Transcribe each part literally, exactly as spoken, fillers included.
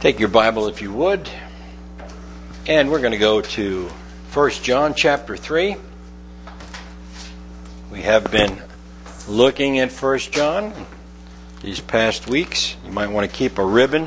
Take your Bible if you would, and we're going to go to First John chapter three. We have been looking at First John these past weeks. You might want to keep a ribbon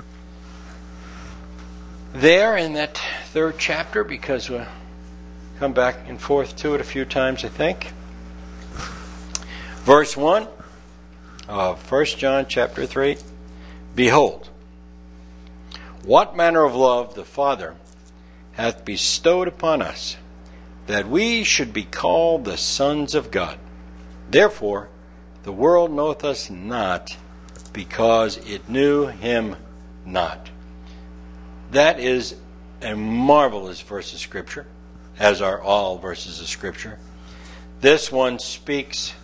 there in that third chapter because we'll come back and forth to it a few times, I think. Verse one of First John chapter three. Behold, what manner of love the Father hath bestowed upon us, that we should be called the sons of God. Therefore the world knoweth us not, because it knew him not. That is a marvelous verse of Scripture, as are all verses of Scripture. This one speaks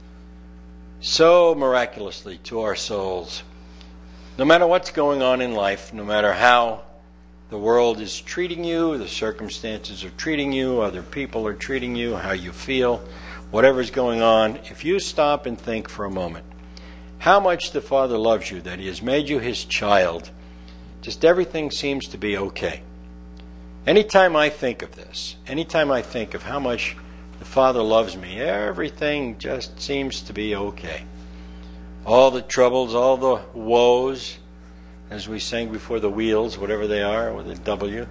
so miraculously to our souls. No matter what's going on in life, no matter how the world is treating you, the circumstances are treating you, other people are treating you, how you feel, whatever's going on, if you stop and think for a moment how much the Father loves you, that He has made you His child, just everything seems to be okay. Anytime I think of this, anytime I think of how much the Father loves me, everything just seems to be okay. All the troubles, all the woes, as we sang before, the wheels, whatever they are, with a W,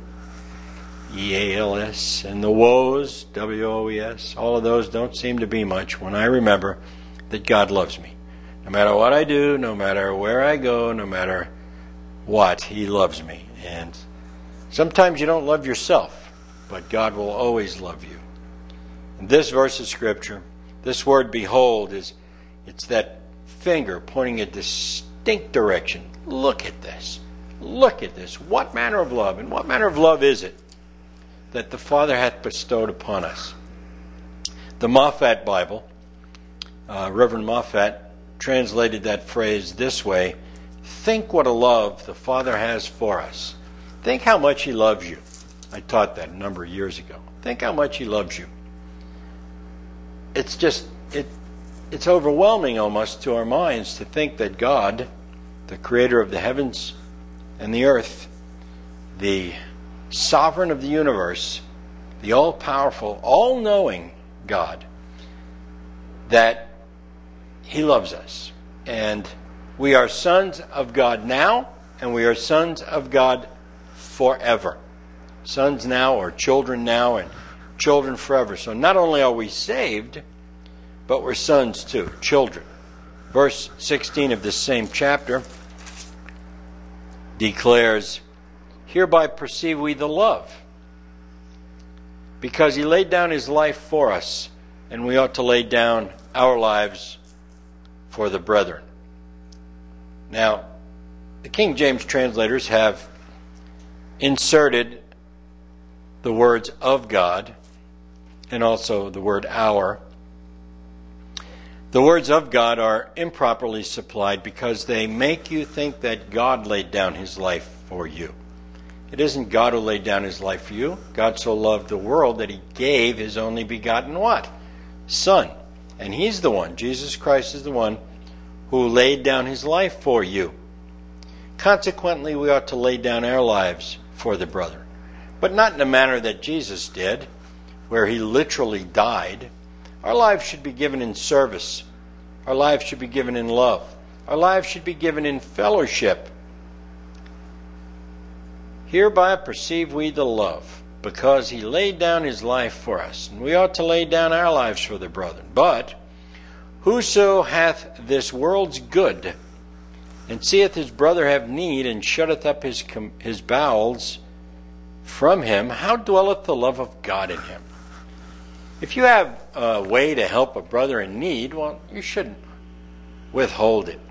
E A L S, and the woes, W O E S, all of those don't seem to be much when I remember that God loves me. No matter what I do, no matter where I go, no matter what, He loves me. And sometimes you don't love yourself, but God will always love you. In this verse of Scripture, this word behold is, it's that finger pointing a distinct direction. Look at this. Look at this. What manner of love, and what manner of love is it that the Father hath bestowed upon us? The Moffat Bible, uh, Reverend Moffat, translated that phrase this way: think what a love the Father has for us. Think how much He loves you. I taught that a number of years ago. Think how much He loves you. It's just, it It's overwhelming almost to our minds to think that God, the creator of the heavens and the earth, the sovereign of the universe, the all-powerful, all-knowing God, that He loves us. And we are sons of God now, and we are sons of God forever. Sons now, or children now, and children forever. So not only are we saved, but we're sons too, children. Verse sixteen of this same chapter declares, hereby perceive we the love, because He laid down His life for us, and we ought to lay down our lives for the brethren. Now, the King James translators have inserted the words of God and also the word our. The words of God are improperly supplied because they make you think that God laid down His life for you. It isn't God who laid down His life for you. God so loved the world that He gave His only begotten what? Son. And He's the one, Jesus Christ is the one who laid down His life for you. Consequently, we ought to lay down our lives for the brethren. But not in a manner that Jesus did, where He literally died. Our lives should be given in service. Our lives should be given in love. Our lives should be given in fellowship. Hereby perceive we the love, because He laid down His life for us, and we ought to lay down our lives for the brethren. But whoso hath this world's good, and seeth his brother have need, and shutteth up his, his bowels from him, how dwelleth the love of God in him? If you have a way to help a brother in need, well, you shouldn't withhold it.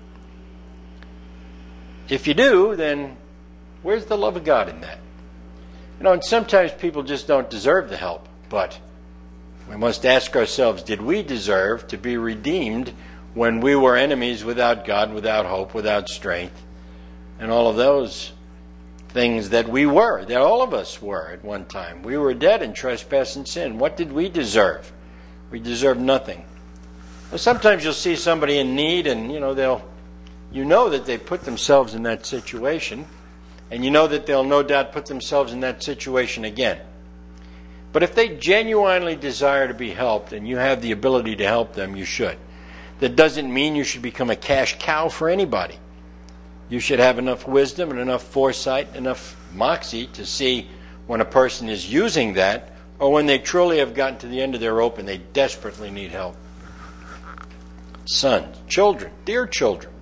If you do, then where's the love of God in that? You know, and sometimes people just don't deserve the help, but we must ask ourselves, did we deserve to be redeemed when we were enemies without God, without hope, without strength, and all of those things that we were, that all of us were at one time? We were dead in trespass and sin. What did we deserve? We deserve nothing. Well, sometimes you'll see somebody in need, and you know they'll, you know that they put themselves in that situation, And you know that they'll no doubt put themselves in that situation again. But if they genuinely desire to be helped and you have the ability to help them, you should. That doesn't mean you should become a cash cow for anybody. You should have enough wisdom and enough foresight, enough moxie to see when a person is using that or when they truly have gotten to the end of their rope and they desperately need help. Sons, children, dear children.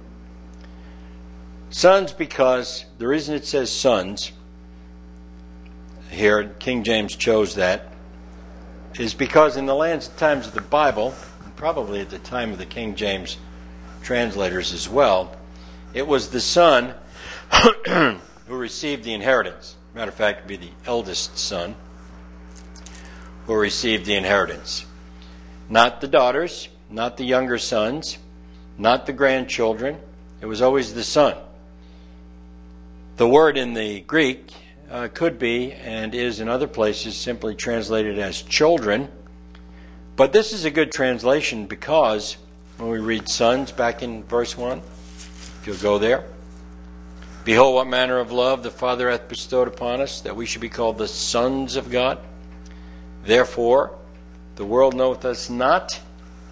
Sons, because the reason it says sons here, King James chose that, is because in the lands and times of the Bible, and probably at the time of the King James translators as well, it was the son who received the inheritance. Matter of fact, it would be the eldest son who received the inheritance. Not the daughters, not the younger sons, not the grandchildren. It was always the son. The word in the Greek uh, could be, and is in other places, simply translated as children. But this is a good translation because when we read sons back in verse one, if you'll go there, behold what manner of love the Father hath bestowed upon us, that we should be called the sons of God. Therefore, the world knoweth us not,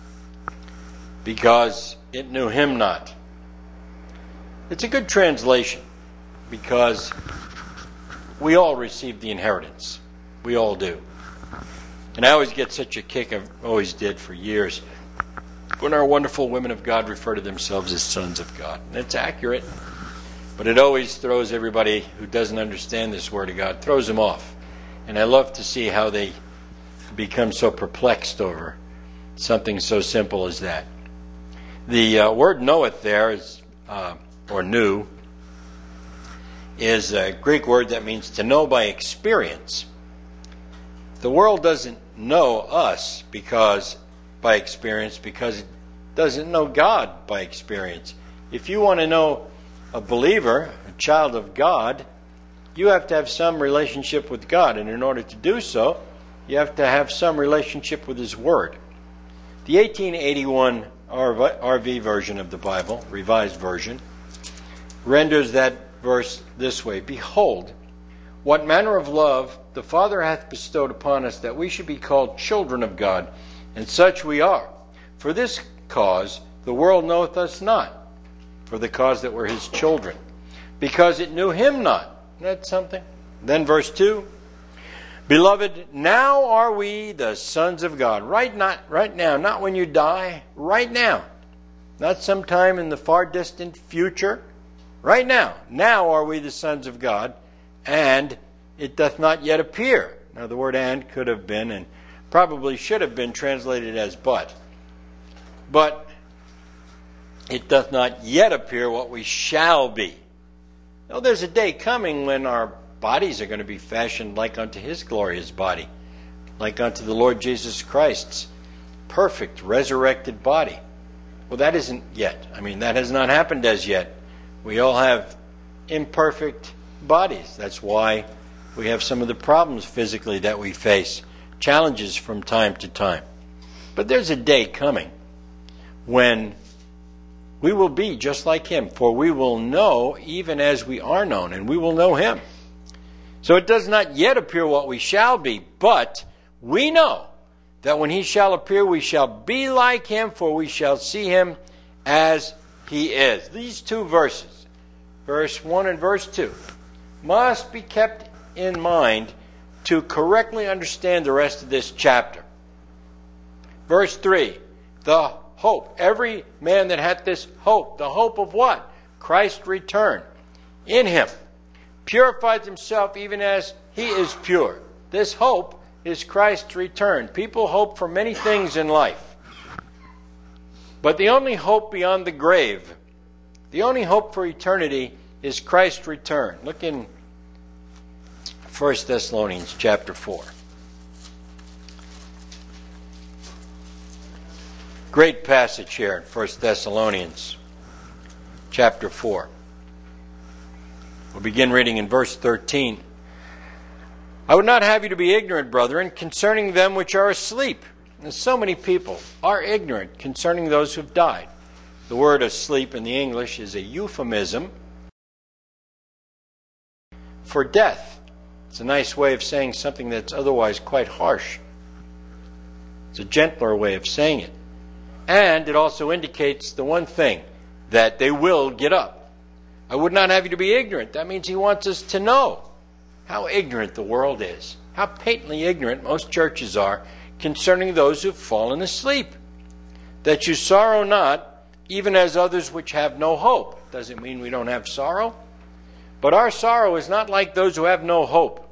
because it knew him not. It's a good translation, because we all receive the inheritance. We all do. And I always get such a kick, I've always did for years, when our wonderful women of God refer to themselves as sons of God. And it's accurate, but it always throws everybody who doesn't understand this Word of God, throws them off. And I love to see how they become so perplexed over something so simple as that. The uh, word knoweth there, is, uh, or knew, is a Greek word that means to know by experience. The world doesn't know us because by experience because it doesn't know God by experience. If you want to know a believer, a child of God, you have to have some relationship with God, and in order to do so, you have to have some relationship with His Word. The eighteen eighty-one R V version of the Bible, Revised Version, renders that verse this way: behold, what manner of love the Father hath bestowed upon us, that we should be called children of God, and such we are. For this cause the world knoweth us not, for the cause that we're His children, because it knew Him not. Isn't that something? Then verse two, beloved, now are we the sons of God. Right, not, right now, not when you die, right now. Not sometime in the far distant future. Right now. Now are we the sons of God, and it doth not yet appear. Now the word and could have been, and probably should have been, translated as but. But it doth not yet appear what we shall be. Now there's a day coming when our bodies are going to be fashioned like unto His glorious body, like unto the Lord Jesus Christ's perfect resurrected body. Well, that isn't yet. I mean, that has not happened as yet. We all have imperfect bodies. That's why we have some of the problems physically that we face, challenges from time to time. But there's a day coming when we will be just like Him, for we will know even as we are known, and we will know Him. So it does not yet appear what we shall be, but we know that when He shall appear, we shall be like Him, for we shall see Him as He is. These two verses, verse one and verse two, must be kept in mind to correctly understand the rest of this chapter. Verse three, the hope. Every man that hath this hope. The hope of what? Christ's return. In Him. Purifies himself even as He is pure. This hope is Christ's return. People hope for many things in life. But the only hope beyond the grave, the only hope for eternity, is Christ's return. Look in First Thessalonians chapter four. Great passage here in First Thessalonians chapter four. We'll begin reading in verse thirteen. I would not have you to be ignorant, brethren, concerning them which are asleep. And so many people are ignorant concerning those who have died. The word asleep in the English is a euphemism for death. It's a nice way of saying something that's otherwise quite harsh. It's a gentler way of saying it. And it also indicates the one thing, that they will get up. I would not have you to be ignorant. That means he wants us to know how ignorant the world is, how patently ignorant most churches are concerning those who've fallen asleep. That you sorrow not, even as others which have no hope. Doesn't mean we don't have sorrow, but our sorrow is not like those who have no hope.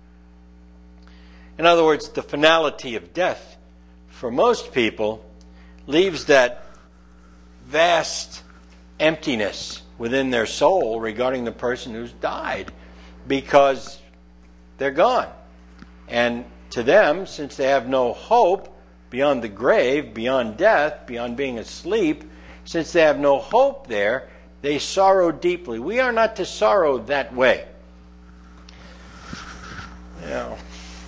In other words, the finality of death for most people leaves that vast emptiness within their soul regarding the person who's died, because they're gone. And to them, since they have no hope beyond the grave, beyond death, beyond being asleep, since they have no hope there, they sorrow deeply. We are not to sorrow that way. You know,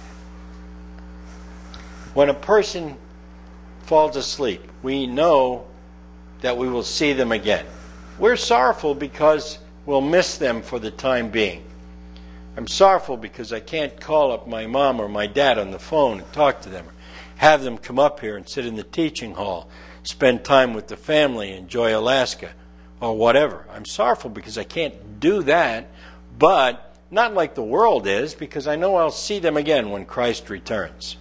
when a person falls asleep, we know that we will see them again. We're sorrowful because we'll miss them for the time being. I'm sorrowful because I can't call up my mom or my dad on the phone and talk to them, or have them come up here and sit in the teaching hall, spend time with the family, enjoy Alaska, or whatever. I'm sorrowful because I can't do that, but not like the world is, because I know I'll see them again when Christ returns.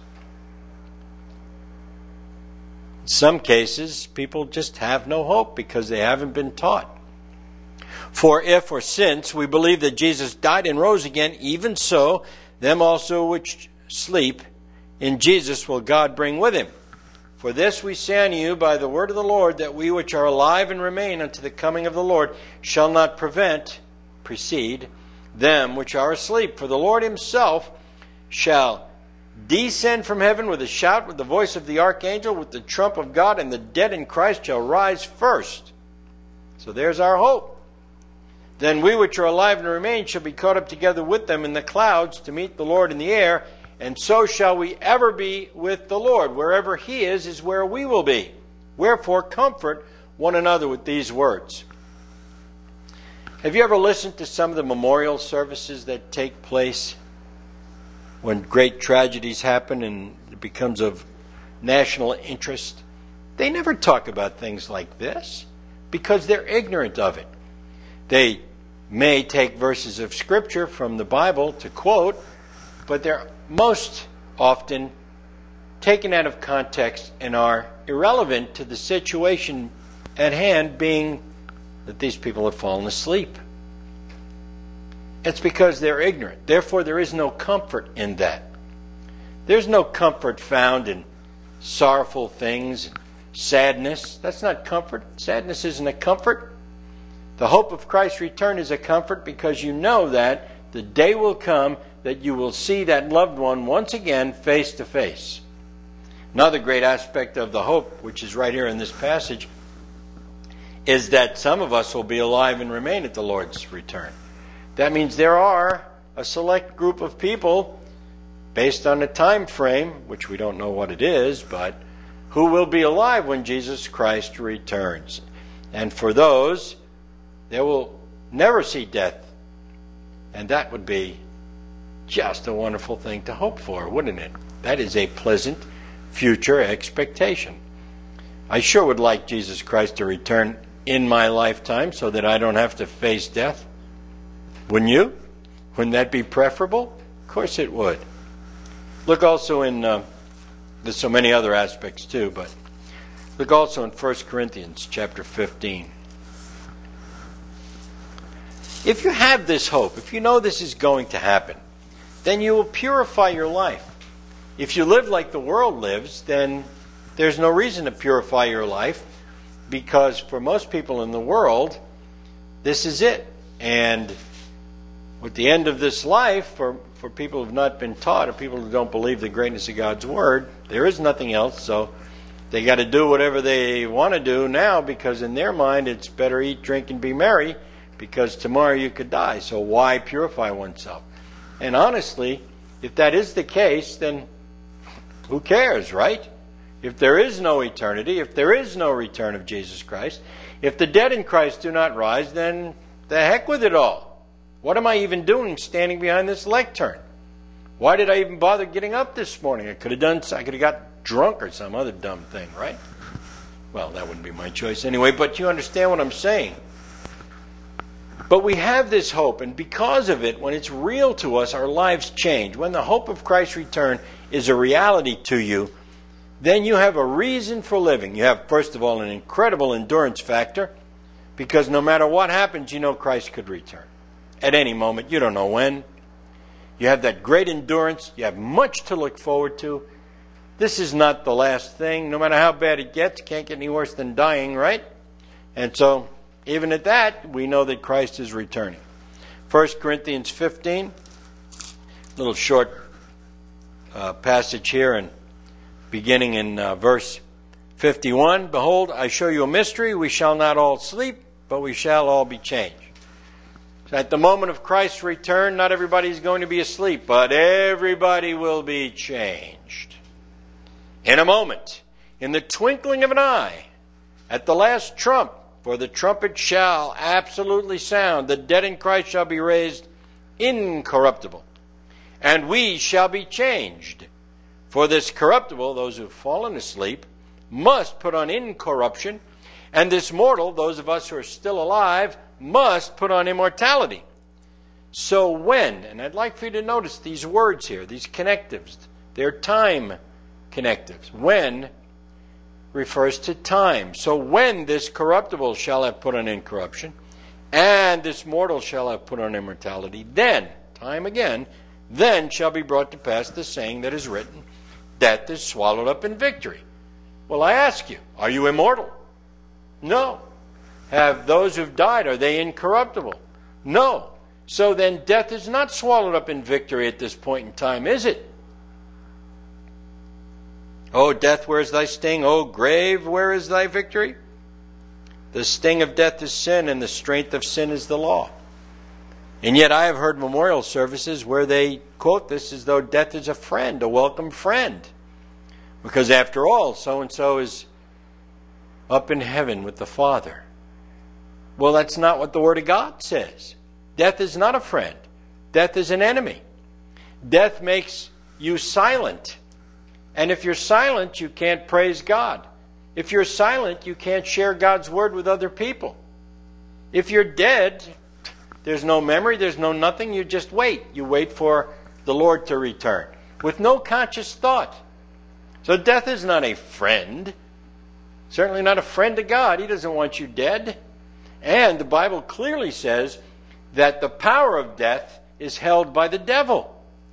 In some cases, people just have no hope because they haven't been taught. For if or since we believe that Jesus died and rose again, even so, them also which sleep in Jesus will God bring with him. For this we say unto you by the word of the Lord, that we which are alive and remain unto the coming of the Lord shall not prevent, precede, them which are asleep. For the Lord himself shall descend from heaven with a shout, with the voice of the archangel, with the trump of God, and the dead in Christ shall rise first. So there's our hope. Then we which are alive and remain shall be caught up together with them in the clouds to meet the Lord in the air, and so shall we ever be with the Lord. Wherever he is, is where we will be. Wherefore comfort one another with these words. Have you ever listened to some of the memorial services that take place when great tragedies happen and it becomes of national interest? They never talk about things like this because they're ignorant of it. They may take verses of Scripture from the Bible to quote, but they're most often taken out of context and are irrelevant to the situation at hand, being that these people have fallen asleep. It's because they're ignorant. Therefore, there is no comfort in that. There's no comfort found in sorrowful things and sadness. That's not comfort. Sadness isn't a comfort. The hope of Christ's return is a comfort because you know that the day will come that you will see that loved one once again face to face. Another great aspect of the hope, which is right here in this passage, is that some of us will be alive and remain at the Lord's return. That means there are a select group of people, based on a time frame, which we don't know what it is, but who will be alive when Jesus Christ returns. And for those, they will never see death. And that would be just a wonderful thing to hope for, wouldn't it? That is a pleasant future expectation. I sure would like Jesus Christ to return in my lifetime so that I don't have to face death. Wouldn't you? Wouldn't that be preferable? Of course it would. Look also in, uh, there's so many other aspects too, but look also in First Corinthians chapter fifteen. If you have this hope, if you know this is going to happen, then you will purify your life. If you live like the world lives, then there's no reason to purify your life, because for most people in the world, this is it. And with the end of this life, for, for people who have not been taught, or people who don't believe the greatness of God's Word, there is nothing else. So they got to do whatever they want to do now, because in their mind it's better eat, drink, and be merry, because tomorrow you could die. So why purify oneself? And honestly, if that is the case, then who cares, right? If there is no eternity, if there is no return of Jesus Christ, if the dead in Christ do not rise, then the heck with it all. What am I even doing standing behind this lectern? Why did I even bother getting up this morning? I could have done, I could have got drunk or some other dumb thing, right? Well, that wouldn't be my choice anyway, but you understand what I'm saying. But we have this hope, and because of it, when it's real to us, our lives change. When the hope of Christ's return is a reality to you, then you have a reason for living. You have, first of all, an incredible endurance factor, because no matter what happens, you know Christ could return. At any moment, you don't know when. You have that great endurance. You have much to look forward to. This is not the last thing. No matter how bad it gets, it can't get any worse than dying, right? And so, even at that, we know that Christ is returning. First Corinthians fifteen, a little short uh, passage here, and beginning in uh, verse fifty-one. Behold, I show you a mystery. We shall not all sleep, but we shall all be changed. So at the moment of Christ's return, not everybody is going to be asleep, but everybody will be changed. In a moment, in the twinkling of an eye, at the last trump, for the trumpet shall absolutely sound, the dead in Christ shall be raised incorruptible, and we shall be changed. For this corruptible, those who have fallen asleep, must put on incorruption, and this mortal, those of us who are still alive, must put on immortality. So when, and I'd like for you to notice these words here, these connectives, they're time connectives. When refers to time. So when this corruptible shall have put on incorruption, and this mortal shall have put on immortality, then, time again, then shall be brought to pass the saying that is written, death is swallowed up in victory. Well, I ask you, are you immortal? No. Have those who've died, are they incorruptible? No. So then death is not swallowed up in victory at this point in time, is it? O death, where is thy sting? O grave, where is thy victory? The sting of death is sin, and the strength of sin is the law. And yet I have heard memorial services where they quote this as though death is a friend, a welcome friend. Because after all, so-and-so is up in heaven with the Father. Well, that's not what the Word of God says. Death is not a friend. Death is an enemy. Death makes you silent. And if you're silent, you can't praise God. If you're silent, you can't share God's Word with other people. If you're dead, there's no memory, there's no nothing. You just wait. You wait for the Lord to return with no conscious thought. So death is not a friend. Certainly not a friend to God. He doesn't want you dead. And the Bible clearly says that the power of death is held by the devil.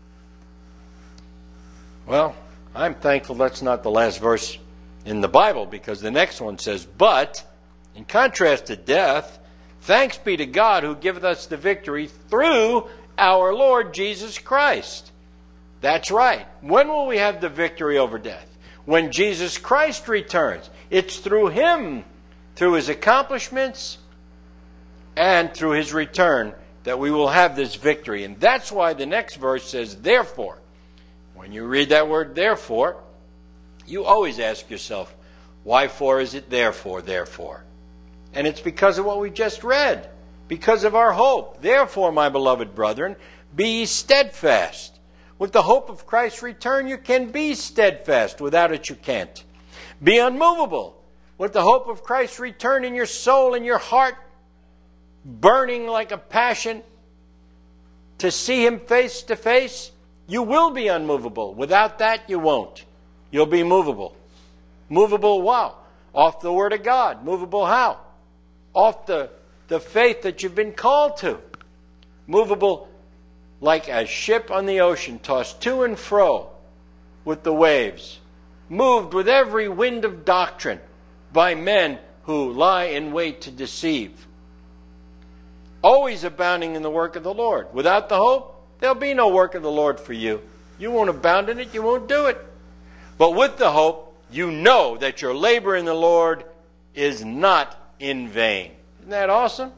Well, I'm thankful that's not the last verse in the Bible, because the next one says, but, in contrast to death, thanks be to God who giveth us the victory through our Lord Jesus Christ. That's right. When will we have the victory over death? When Jesus Christ returns. It's through Him, through His accomplishments, and through His return that we will have this victory. And that's why the next verse says, therefore. When you read that word, therefore, you always ask yourself, why for is it therefore, therefore? And it's because of what we just read. Because of our hope. Therefore, my beloved brethren, be ye steadfast. With the hope of Christ's return, you can be steadfast. Without it, you can't. Be unmovable. With the hope of Christ's return in your soul and your heart, burning like a passion to see Him face to face, you will be unmovable. Without that, you won't. You'll be movable. Movable, wow. Off the Word of God. Movable how? Off the, the faith that you've been called to. Movable like a ship on the ocean, tossed to and fro with the waves, moved with every wind of doctrine by men who lie in wait to deceive. Always abounding in the work of the Lord. Without the hope, there'll be no work of the Lord for you. You won't abound in it, you won't do it. But with the hope, you know that your labor in the Lord is not in vain. Isn't that awesome?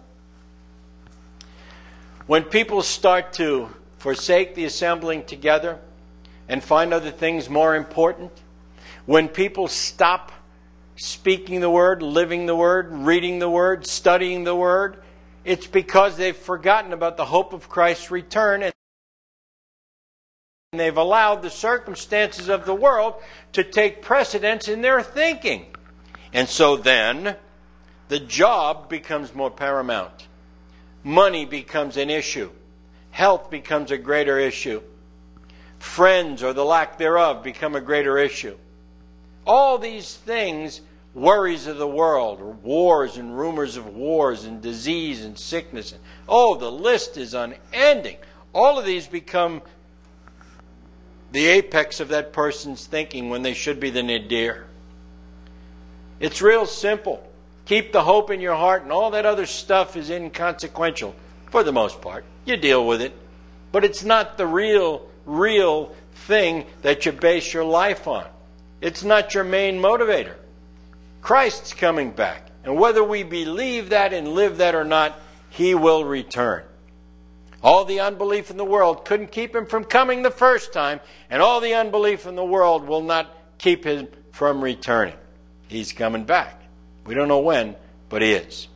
When people start to forsake the assembling together and find other things more important, when people stop speaking the Word, living the Word, reading the Word, studying the Word, It's because they've forgotten about the hope of Christ's return, and they've allowed the circumstances of the world to take precedence in their thinking. And so then, the job becomes more paramount. Money becomes an issue. Health becomes a greater issue. Friends, or the lack thereof, become a greater issue. All these things, worries of the world, or wars and rumors of wars and disease and sickness. Oh, the list is unending. All of these become the apex of that person's thinking when they should be the nadir. It's real simple. Keep the hope in your heart, and all that other stuff is inconsequential for the most part. You deal with it. But it's not the real, real thing that you base your life on. It's not your main motivator. Christ's coming back. And whether we believe that and live that or not, He will return. All the unbelief in the world couldn't keep Him from coming the first time, and all the unbelief in the world will not keep Him from returning. He's coming back. We don't know when, but He is.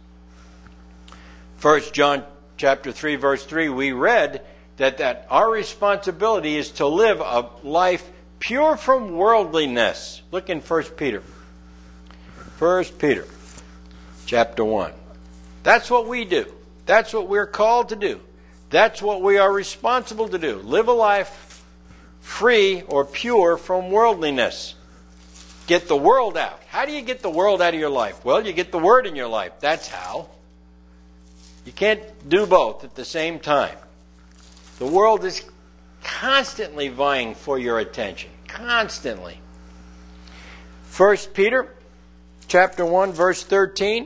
First John chapter three, verse three, we read that, that our responsibility is to live a life pure from worldliness. Look in First Peter. First Peter chapter one. That's what we do. That's what we're called to do. That's what we are responsible to do. Live a life free or pure from worldliness. Get the world out. How do you get the world out of your life? Well, you get the Word in your life. That's how. You can't do both at the same time. The world is constantly vying for your attention. Constantly. First Peter chapter one, verse thirteen.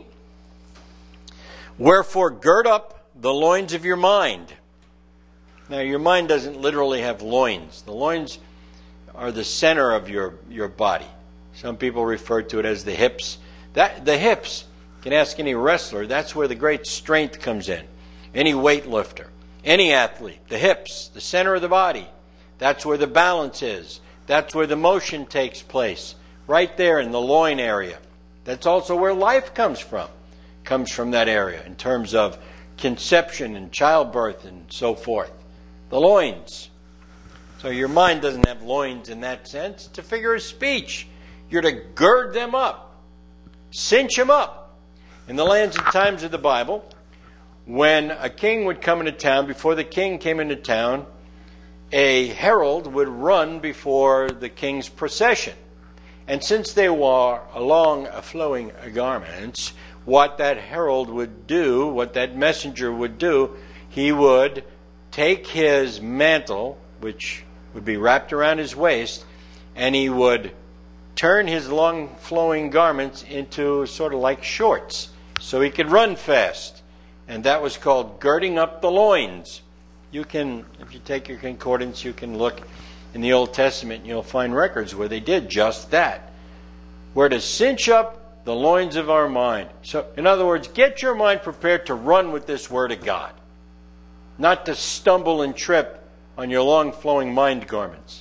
Wherefore gird up the loins of your mind. Now, your mind doesn't literally have loins. The loins are the center of your, your body. Some people refer to it as the hips. That the hips, you can ask any wrestler, that's where the great strength comes in. Any weightlifter, any athlete, the hips, the center of the body. That's where the balance is. That's where the motion takes place. Right there in the loin area. That's also where life comes from. Comes from that area in terms of conception and childbirth and so forth. The loins. So your mind doesn't have loins in that sense. It's a figure of speech. You're to gird them up. Cinch them up. In the lands and times of the Bible, when a king would come into town, before the king came into town, a herald would run before the king's procession. And since they wore long flowing garments, what that herald would do, what that messenger would do, he would take his mantle, which would be wrapped around his waist, and he would turn his long flowing garments into sort of like shorts so he could run fast. And that was called girding up the loins. You can, if you take your concordance, you can look in the Old Testament and you'll find records where they did just that. We're to cinch up the loins of our mind. So, in other words, get your mind prepared to run with this Word of God. Not to stumble and trip on your long flowing mind garments.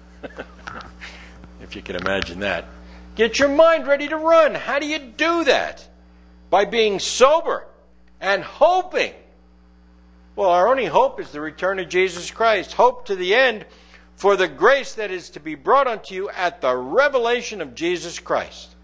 If you can imagine that. Get your mind ready to run. How do you do that? By being sober and hoping. Well, our only hope is the return of Jesus Christ. Hope to the end for the grace that is to be brought unto you at the revelation of Jesus Christ.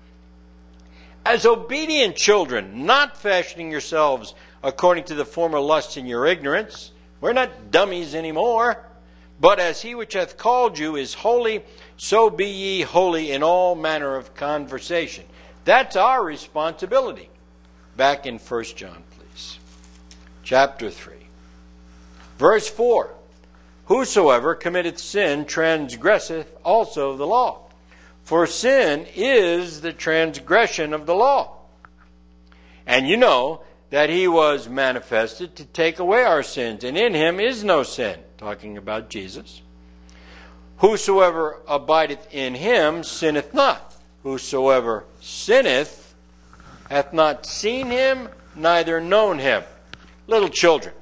As obedient children, not fashioning yourselves according to the former lusts in your ignorance. We're not dummies anymore. But as he which hath called you is holy, so be ye holy in all manner of conversation. That's our responsibility. Back in First John, please. Chapter three. Verse four. Whosoever committeth sin transgresseth also the law. For sin is the transgression of the law. And you know that he was manifested to take away our sins, and in him is no sin. Talking about Jesus. Whosoever abideth in him sinneth not. Whosoever sinneth hath not seen him, neither known him. Little children,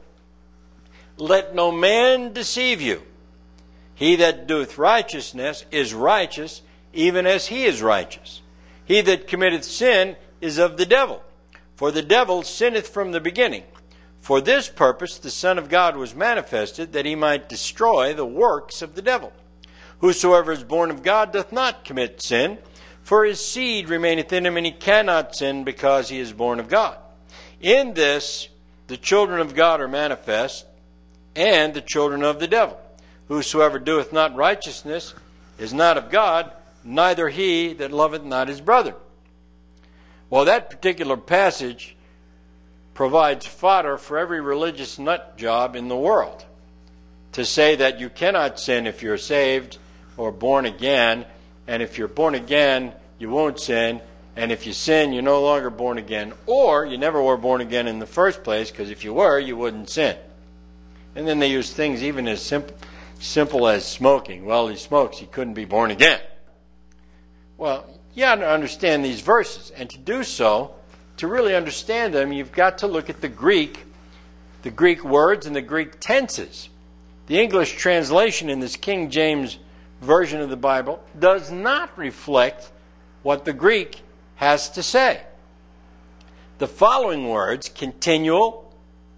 let no man deceive you. He that doeth righteousness is righteous, even as he is righteous. He that committeth sin is of the devil. For the devil sinneth from the beginning. For this purpose the Son of God was manifested, that he might destroy the works of the devil. Whosoever is born of God doth not commit sin, for his seed remaineth in him, and he cannot sin, because he is born of God. In this the children of God are manifest, and the children of the devil. Whosoever doeth not righteousness is not of God, neither he that loveth not his brother. Well, that particular passage provides fodder for every religious nut job in the world. To say that you cannot sin if you're saved or born again, and if you're born again, you won't sin, and if you sin, you're no longer born again, or you never were born again in the first place, because if you were, you wouldn't sin. And then they use things even as simple, simple as smoking. Well, he smokes, he couldn't be born again. Well, you have to understand these verses, and to do so, to really understand them, you've got to look at the Greek, the Greek words and the Greek tenses. The English translation in this King James Version of the Bible does not reflect what the Greek has to say. The following words, continual,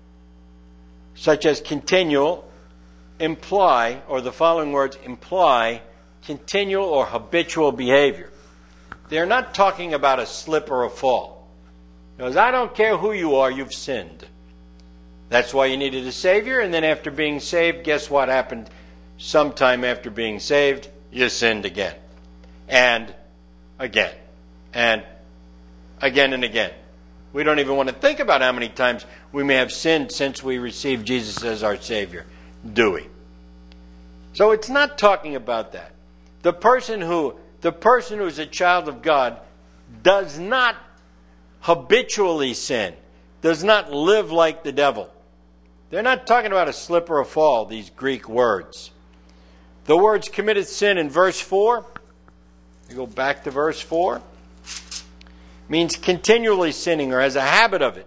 such as continual, imply, or the following words imply continual or habitual behavior. They're not talking about a slip or a fall. Because I don't care who you are, you've sinned. That's why you needed a Savior, and then after being saved, guess what happened? Sometime after being saved, you sinned again. And again. And again and again. We don't even want to think about how many times we may have sinned since we received Jesus as our Savior. Do we? So it's not talking about that. The person who, the person who is a child of God does not habitually sin, does not live like the devil. They're not talking about a slip or a fall, these Greek words. The words committed sin in verse four, we go back to verse four, means continually sinning or has a habit of it.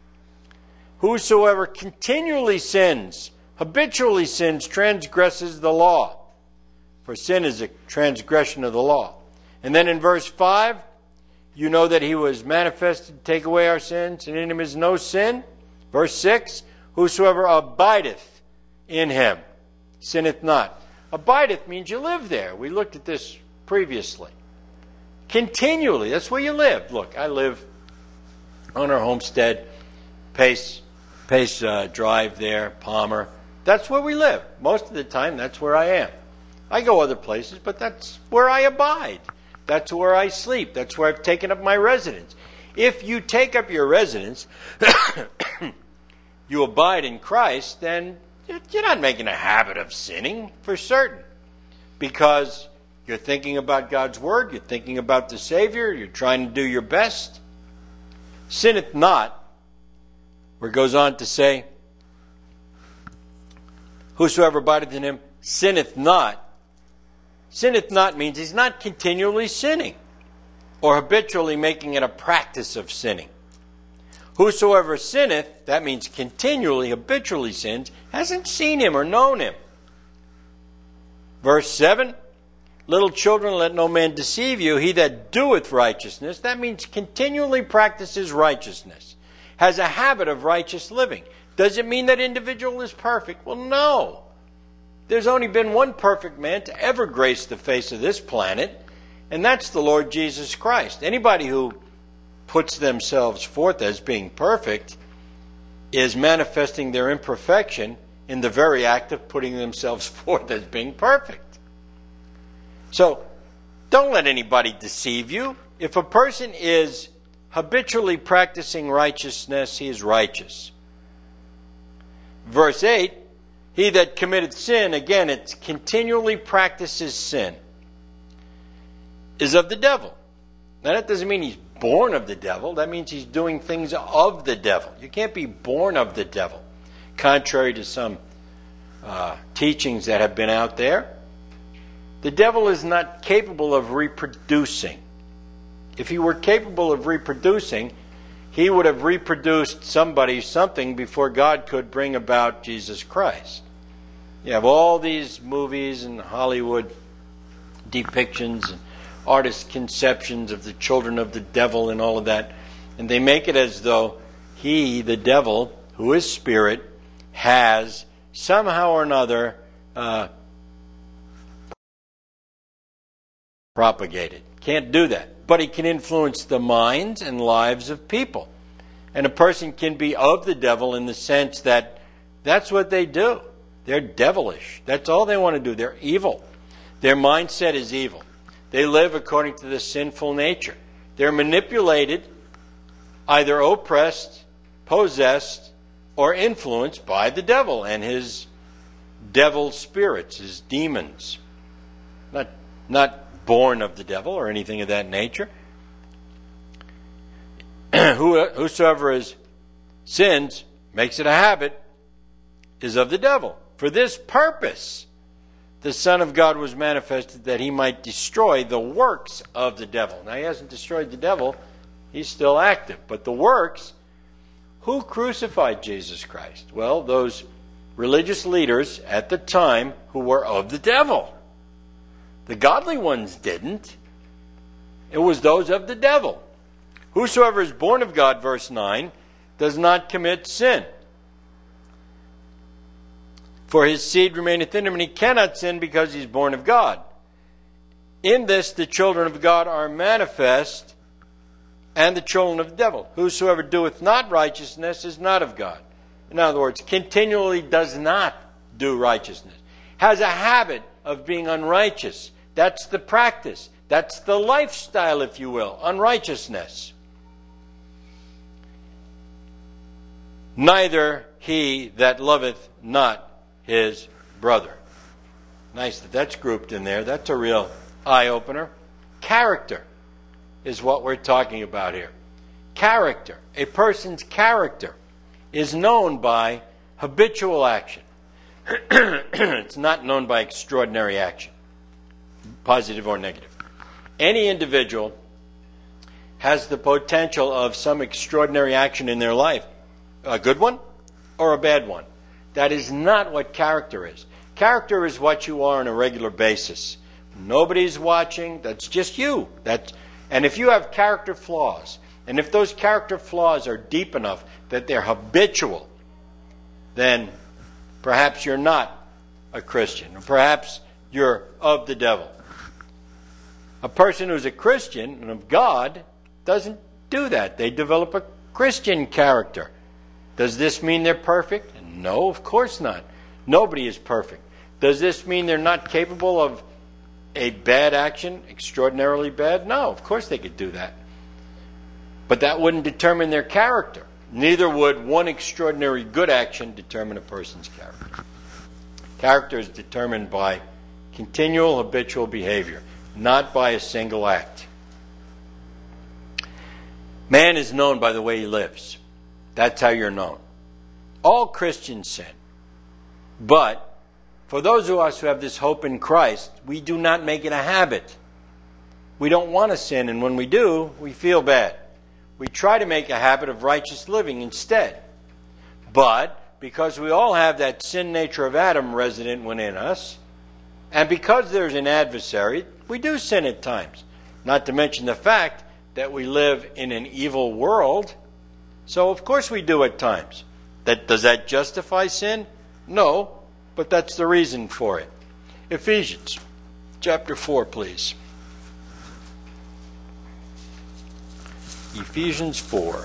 Whosoever continually sins, habitually sins, transgresses the law. For sin is a transgression of the law. And then in verse five, you know that he was manifested to take away our sins, and in him is no sin. Verse six, whosoever abideth in him sinneth not. Abideth means you live there. We looked at this previously. Continually, that's where you live. Look, I live on our homestead, Pace, Pace uh, Drive there, Palmer. That's where we live. Most of the time, that's where I am. I go other places, but that's where I abide. That's where I sleep. That's where I've taken up my residence. If you take up your residence, you abide in Christ, then you're not making a habit of sinning for certain. Because you're thinking about God's Word, you're thinking about the Savior, you're trying to do your best. Sinneth not, where it goes on to say, whosoever abideth in him sinneth not. Sinneth not means he's not continually sinning or habitually making it a practice of sinning. Whosoever sinneth, that means continually, habitually sins, hasn't seen him or known him. Verse seven, little children, let no man deceive you. He that doeth righteousness, that means continually practices righteousness, has a habit of righteous living. Does it mean that individual is perfect? Well, no. There's only been one perfect man to ever grace the face of this planet, and that's the Lord Jesus Christ. Anybody who puts themselves forth as being perfect is manifesting their imperfection in the very act of putting themselves forth as being perfect. So, don't let anybody deceive you. If a person is habitually practicing righteousness, he is righteous. Verse eight, he that committed sin, again, it continually practices sin, is of the devil. Now, that doesn't mean he's born of the devil. That means he's doing things of the devil. You can't be born of the devil, contrary to some uh, teachings that have been out there. The devil is not capable of reproducing. If he were capable of reproducing, he would have reproduced somebody, something, before God could bring about Jesus Christ. You have all these movies and Hollywood depictions and artist conceptions of the children of the devil and all of that. And they make it as though he, the devil, who is spirit, has somehow or another uh, propagated. Can't do that. But he can influence the minds and lives of people. And a person can be of the devil in the sense that that's what they do. They're devilish. That's all they want to do. They're evil. Their mindset is evil. They live according to the sinful nature. They're manipulated, either oppressed, possessed, or influenced by the devil and his devil spirits, his demons. Not, not born of the devil or anything of that nature. Whosoever is sins, makes it a habit, is of the devil. For this purpose, the Son of God was manifested, that he might destroy the works of the devil. Now, he hasn't destroyed the devil. He's still active. But the works, who crucified Jesus Christ? Well, those religious leaders at the time who were of the devil. The godly ones didn't. It was those of the devil. Whosoever is born of God, verse nine, does not commit sin. For his seed remaineth in him, and he cannot sin because he is born of God. In this the children of God are manifest, and the children of the devil. Whosoever doeth not righteousness is not of God. In other words, continually does not do righteousness. Has a habit of being unrighteous. That's the practice. That's the lifestyle, if you will, unrighteousness. Neither he that loveth not his brother. Nice that that's grouped in there. That's a real eye-opener. Character is what we're talking about here. Character. A person's character is known by habitual action. It's not known by extraordinary action, positive or negative. Any individual has the potential of some extraordinary action in their life. A good one or a bad one. That is not what character is. Character is what you are on a regular basis. Nobody's watching. That's just you. That's, and if you have character flaws, and if those character flaws are deep enough that they're habitual, then perhaps you're not a Christian. Or perhaps you're of the devil. A person who's a Christian and of God doesn't do that. They develop a Christian character. Does this mean they're perfect? No, of course not. Nobody is perfect. Does this mean they're not capable of a bad action, extraordinarily bad? No, of course they could do that. But that wouldn't determine their character. Neither would one extraordinary good action determine a person's character. Character is determined by continual habitual behavior, not by a single act. Man is known by the way he lives. That's how you're known. All Christians sin. But for those of us who have this hope in Christ, we do not make it a habit. We don't want to sin, and when we do, we feel bad. We try to make a habit of righteous living instead. But because we all have that sin nature of Adam resident within us, and because there's an adversary, we do sin at times. Not to mention the fact that we live in an evil world. So of course we do at times. That, does that justify sin? No, but that's the reason for it. Ephesians chapter four, please. Ephesians four.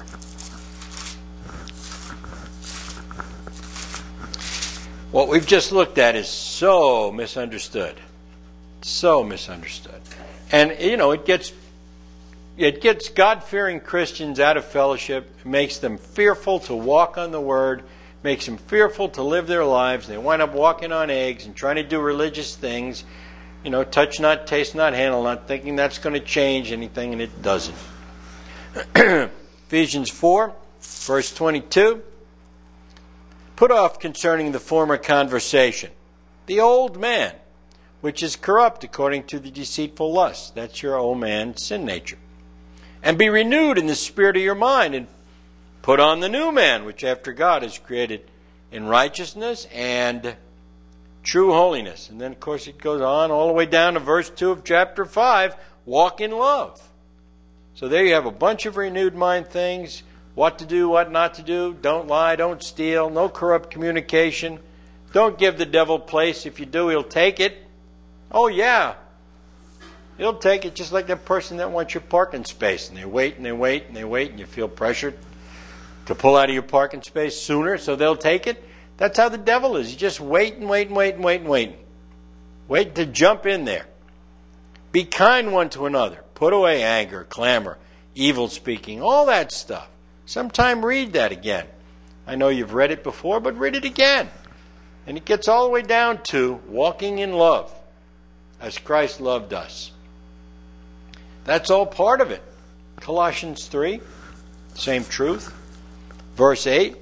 What we've just looked at is so misunderstood. So misunderstood. And, you know, it gets it gets God-fearing Christians out of fellowship. It makes them fearful to walk on the Word. Makes them fearful to live their lives. They wind up walking on eggs and trying to do religious things. You know, touch not, taste not, handle not, thinking that's going to change anything, and it doesn't. Ephesians four, verse twenty-two. Put off concerning the former conversation the old man, which is corrupt according to the deceitful lust. That's your old man sin nature. And be renewed in the spirit of your mind, and put on the new man, which after God is created in righteousness and true holiness. And then, of course, it goes on all the way down to verse two of chapter five, walk in love. So there you have a bunch of renewed mind things, what to do, what not to do. Don't lie, don't steal, no corrupt communication. Don't give the devil place. If you do, he'll take it. Oh, yeah. He'll take it just like that person that wants your parking space. And they wait and they wait and they wait and you feel pressured to pull out of your parking space sooner, so they'll take it. That's how the devil is. You just wait and wait and wait and wait and wait. Wait to jump in there. Be kind one to another. Put away anger, clamor, evil speaking, all that stuff. Sometime read that again. I know you've read it before, but read it again. And it gets all the way down to walking in love, as Christ loved us. That's all part of it. Colossians three, same truth. Verse eight.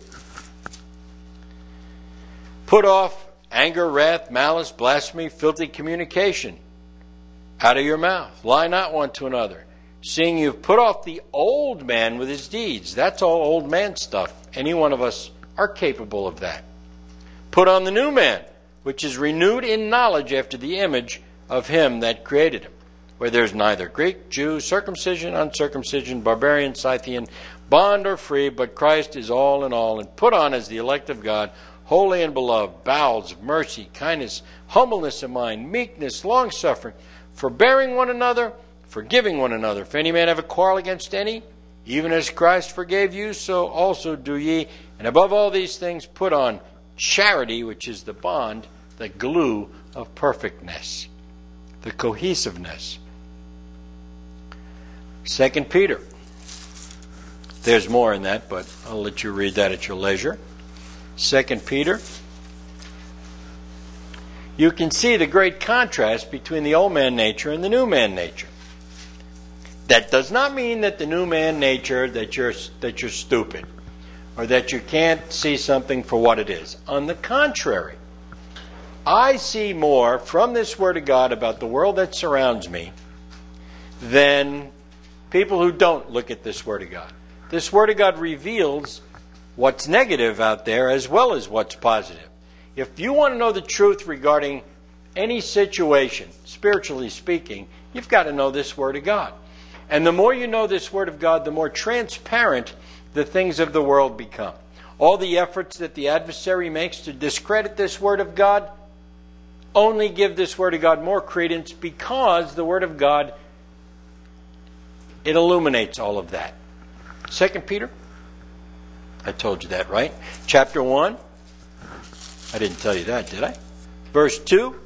Put off anger, wrath, malice, blasphemy, filthy communication out of your mouth. Lie not one to another, seeing you've put off the old man with his deeds. That's all old man stuff. Any one of us are capable of that. Put on the new man, which is renewed in knowledge after the image of him that created him, where there's neither Greek, Jew, circumcision, uncircumcision, barbarian, Scythian, bond or free, but Christ is all in all, and put on as the elect of God, holy and beloved, bowels of mercy, kindness, humbleness of mind, meekness, long-suffering, forbearing one another, forgiving one another. If any man have a quarrel against any, even as Christ forgave you, so also do ye. And above all these things put on charity, which is the bond, the glue of perfectness, the cohesiveness. Second Peter. There's more in that, but I'll let you read that at your leisure. Second Peter. You can see the great contrast between the old man nature and the new man nature. That does not mean that the new man nature, that you're that you're stupid, or that you can't see something for what it is. On the contrary, I see more from this Word of God about the world that surrounds me than people who don't look at this Word of God. This Word of God reveals what's negative out there as well as what's positive. If you want to know the truth regarding any situation, spiritually speaking, you've got to know this Word of God. And the more you know this Word of God, the more transparent the things of the world become. All the efforts that the adversary makes to discredit this Word of God only give this Word of God more credence, because the Word of God, it illuminates all of that. Second Peter, I told you that, right? Chapter one. I didn't tell you that, did I? Verse two.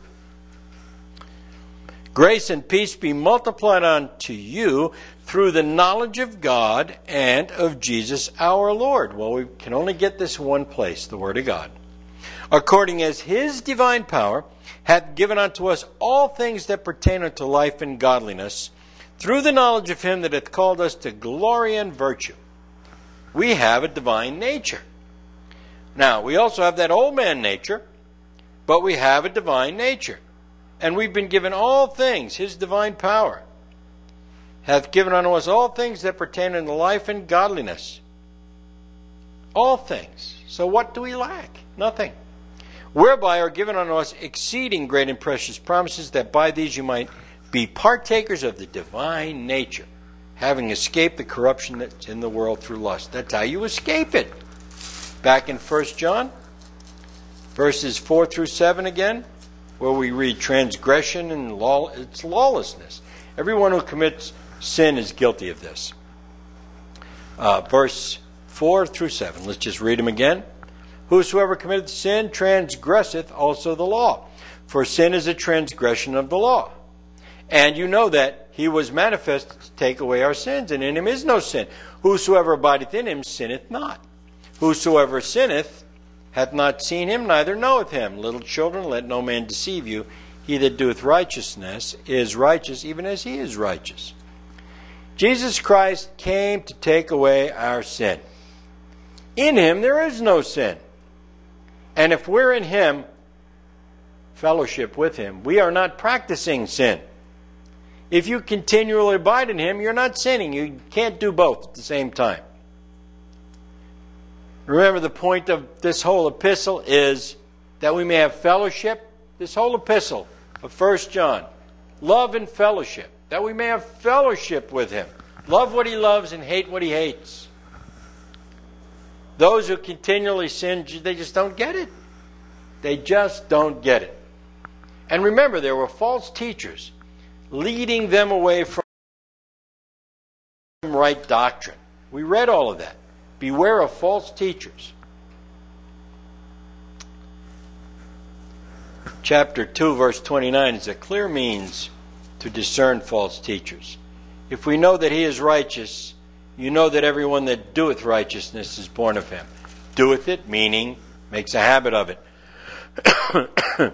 Grace and peace be multiplied unto you through the knowledge of God and of Jesus our Lord. Well, we can only get this one place, the Word of God. According as his divine power hath given unto us all things that pertain unto life and godliness, through the knowledge of him that hath called us to glory and virtue. We have a divine nature. Now, we also have that old man nature, but we have a divine nature. And we've been given all things, his divine power hath given unto us all things that pertain unto life and godliness. All things. So what do we lack? Nothing. Whereby are given unto us exceeding great and precious promises, that by these you might be partakers of the divine nature, having escaped the corruption that's in the world through lust. That's how you escape it. Back in First John, verses four through seven again, where we read transgression and law, it's lawlessness. Everyone who commits sin is guilty of this. Uh, verse four through seven. Let's just read them again. Whosoever committeth sin transgresseth also the law, for sin is a transgression of the law. And you know that he was manifest to take away our sins, and in him is no sin. Whosoever abideth in him sinneth not. Whosoever sinneth hath not seen him, neither knoweth him. Little children, let no man deceive you. He that doeth righteousness is righteous, even as he is righteous. Jesus Christ came to take away our sin. In him there is no sin. And if we're in him, fellowship with him, we are not practicing sin. If you continually abide in him, you're not sinning. You can't do both at the same time. Remember, the point of this whole epistle is that we may have fellowship. This whole epistle of First John, love and fellowship, that we may have fellowship with him. Love what he loves and hate what he hates. Those who continually sin, they just don't get it. They just don't get it. And remember, there were false teachers leading them away from right doctrine. We read all of that. Beware of false teachers. Chapter two, verse twenty-nine is a clear means to discern false teachers. If we know that he is righteous, you know that everyone that doeth righteousness is born of him. Doeth it, meaning makes a habit of it.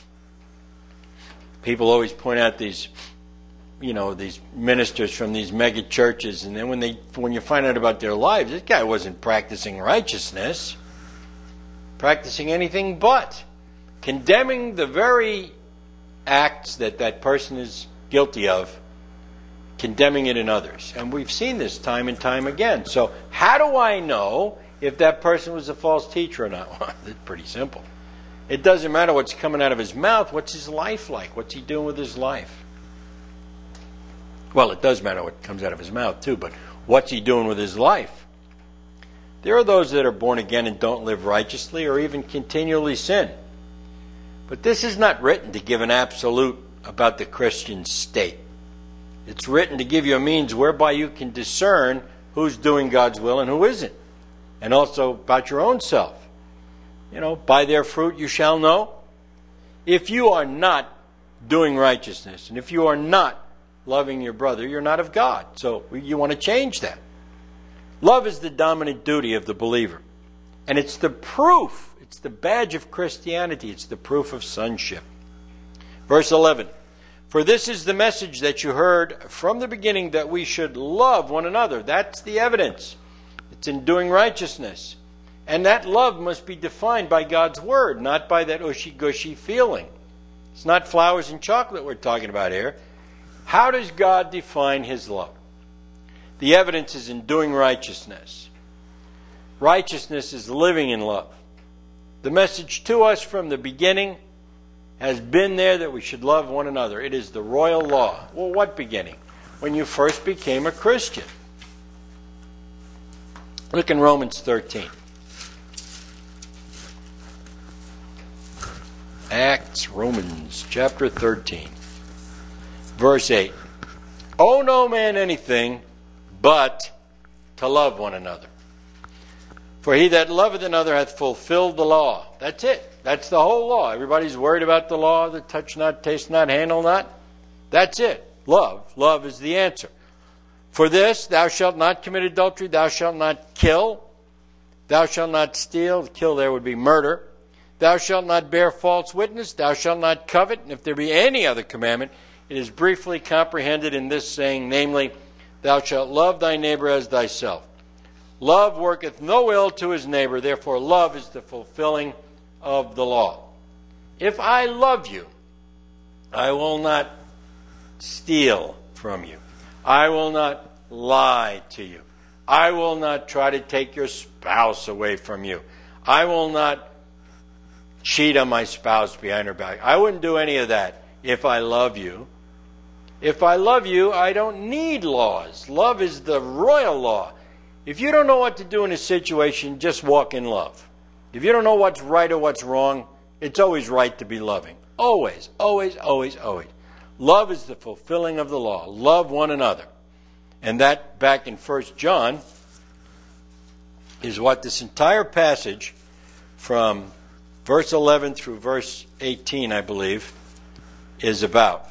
People always point out these, you know, these ministers from these mega churches, and then when they, when you find out about their lives, this guy wasn't practicing righteousness, practicing anything but condemning the very acts that that person is guilty of, condemning it in others. And we've seen this time and time again. So how do I know if that person was a false teacher or not? Well, it's pretty simple. It doesn't matter what's coming out of his mouth. What's his life like? What's he doing with his life? Well, it does matter what comes out of his mouth too, but what's he doing with his life? There are those that are born again and don't live righteously or even continually sin. But this is not written to give an absolute about the Christian state. It's written to give you a means whereby you can discern who's doing God's will and who isn't. And also about your own self. You know, by their fruit you shall know. If you are not doing righteousness, and if you are not loving your brother, you're not of God. So you want to change that. Love is the dominant duty of the believer. And it's the proof, it's the badge of Christianity, it's the proof of sonship. Verse eleven. For this is the message that you heard from the beginning, that we should love one another. That's the evidence. It's in doing righteousness. And that love must be defined by God's word, not by that ushy-gushy feeling. It's not flowers and chocolate we're talking about here. How does God define his love? The evidence is in doing righteousness. Righteousness is living in love. The message to us from the beginning has been there that we should love one another. It is the royal law. Well, what beginning? When you first became a Christian. Look in Romans thirteen. Acts, Romans, chapter thirteen. Verse eight. Owe no man anything but to love one another. For he that loveth another hath fulfilled the law. That's it. That's the whole law. Everybody's worried about the law, the touch not, taste not, handle not. That's it. Love. Love is the answer. For this, thou shalt not commit adultery, thou shalt not kill, thou shalt not steal. Kill there would be murder. Thou shalt not bear false witness, thou shalt not covet. And if there be any other commandment, it is briefly comprehended in this saying, namely, thou shalt love thy neighbor as thyself. Love worketh no ill to his neighbor, therefore love is the fulfilling of the law. If I love you, I will not steal from you. I will not lie to you. I will not try to take your spouse away from you. I will not cheat on my spouse behind her back. I wouldn't do any of that if I love you. If I love you, I don't need laws. Love is the royal law. If you don't know what to do in a situation, just walk in love. If you don't know what's right or what's wrong, it's always right to be loving. Always, always, always, always. Love is the fulfilling of the law. Love one another. And that, back in First John, is what this entire passage from verse eleven through verse eighteen, I believe, is about.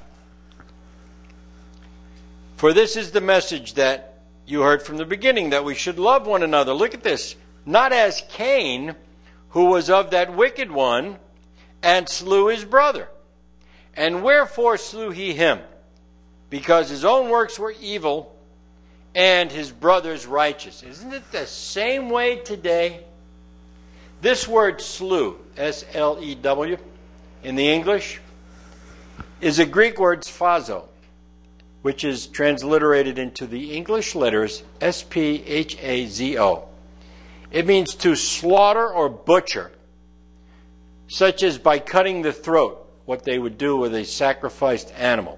For this is the message that you heard from the beginning, that we should love one another. Look at this. Not as Cain, who was of that wicked one, and slew his brother. And wherefore slew he him? Because his own works were evil, and his brother's righteous. Isn't it the same way today? This word slew, S L E W, in the English, is a Greek word sphazo, which is transliterated into the English letters S P H A Z O. It means to slaughter or butcher, such as by cutting the throat, what they would do with a sacrificed animal.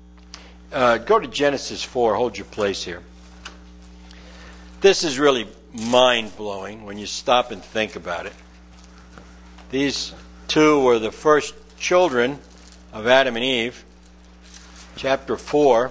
Uh, go to Genesis four, hold your place here. This is really mind-blowing when you stop and think about it. These two were the first children of Adam and Eve. Chapter four,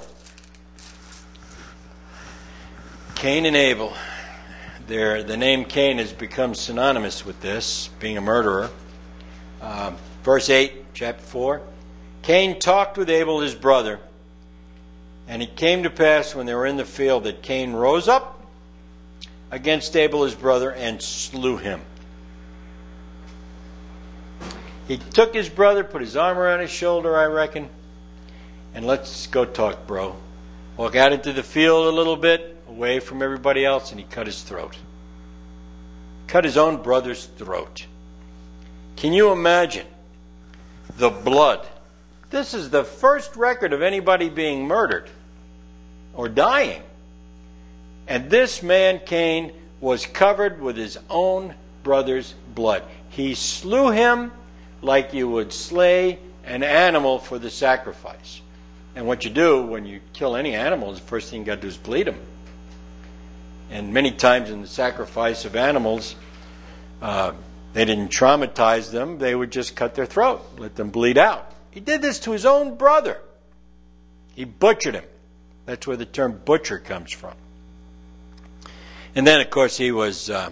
Cain and Abel. Their, the name Cain has become synonymous with this, being a murderer. Uh, verse eight, chapter four. Cain talked with Abel his brother, and it came to pass when they were in the field that Cain rose up against Abel his brother and slew him. He took his brother, put his arm around his shoulder, I reckon, and let's go talk, bro. Walk out into the field a little bit, away from everybody else, and he cut his throat. Cut his own brother's throat. Can you imagine the blood? This is the first record of anybody being murdered or dying. And this man, Cain, was covered with his own brother's blood. He slew him like you would slay an animal for the sacrifice. And what you do when you kill any animal is the first thing you got to do is bleed them. And many times in the sacrifice of animals, uh, they didn't traumatize them. They would just cut their throat, let them bleed out. He did this to his own brother. He butchered him. That's where the term butcher comes from. And then, of course, he was uh,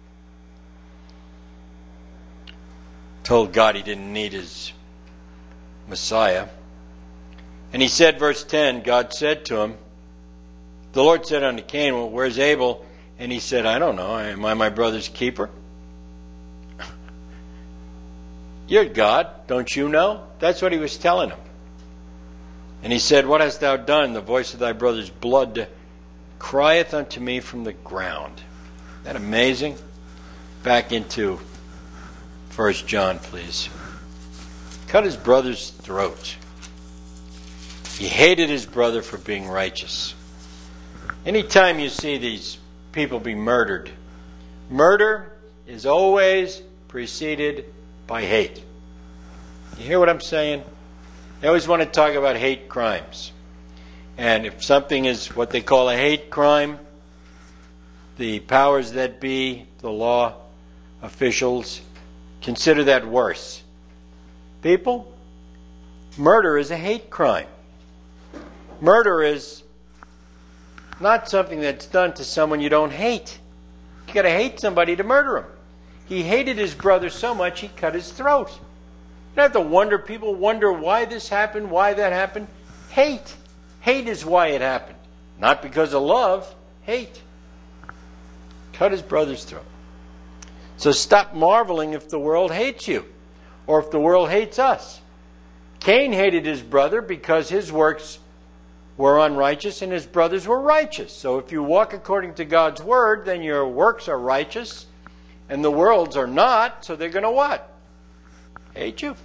told God he didn't need his Messiah. And he said, verse ten, God said to him, the Lord said unto Cain, well, where's Abel? And he said, I don't know. Am I my brother's keeper? You're God, don't you know? That's what he was telling him. And he said, what hast thou done? The voice of thy brother's blood crieth unto me from the ground. Isn't that amazing? Back into First John, please. Cut his brother's throat. He hated his brother for being righteous. Anytime you see these people be murdered, murder is always preceded by hate. You hear what I'm saying? They always want to talk about hate crimes. And if something is what they call a hate crime, the powers that be, the law officials, consider that worse. People, murder is a hate crime. Murder is not something that's done to someone you don't hate. You got to hate somebody to murder him. He hated his brother so much he cut his throat. You don't have to wonder. People wonder why this happened, why that happened. Hate. Hate is why it happened. Not because of love. Hate. Cut his brother's throat. So stop marveling if the world hates you, or if the world hates us. Cain hated his brother because his works were unrighteous and his brothers were righteous. So if you walk according to God's word, then your works are righteous and the world's are not, so they're going to what? Hate you.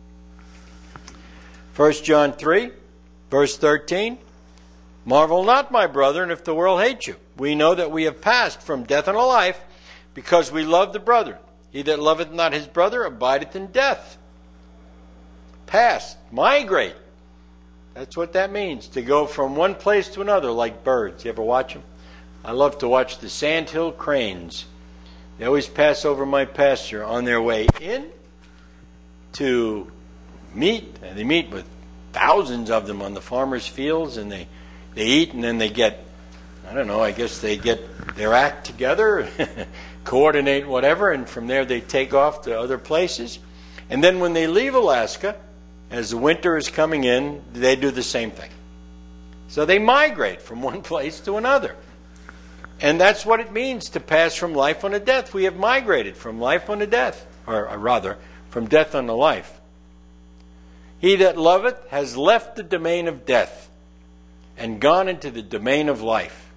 First John three, verse thirteen. Marvel not, my brethren, if the world hates you. We know that we have passed from death unto life, because we love the brethren. He that loveth not his brother abideth in death. Pass, migrate. That's what that means, to go from one place to another like birds. You ever watch them? I love to watch the sandhill cranes. They always pass over my pasture on their way in to meet. And they meet with thousands of them on the farmers' fields, and they, they eat, and then they get, I don't know, I guess they get their act together, coordinate whatever, and from there they take off to other places. And then when they leave Alaska, as the winter is coming in, they do the same thing. So they migrate from one place to another. And that's what it means to pass from life unto death. We have migrated from life unto death, or, or rather, from death unto life. He that loveth has left the domain of death and gone into the domain of life.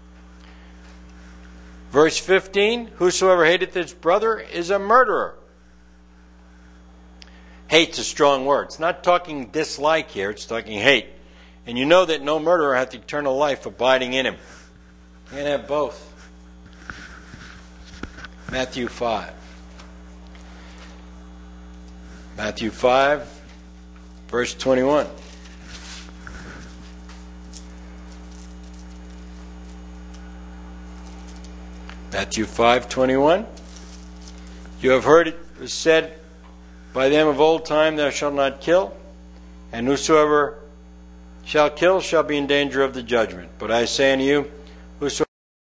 Verse fifteen, whosoever hateth his brother is a murderer. Hate's a strong word. It's not talking dislike here, it's talking hate. And you know that no murderer hath eternal life abiding in him. You can't have both. Matthew five. Matthew five, verse twenty-one. Matthew five twenty-one. You have heard it was said by them of old time, thou shalt not kill, and whosoever shall kill shall be in danger of the judgment. But I say unto you, whosoever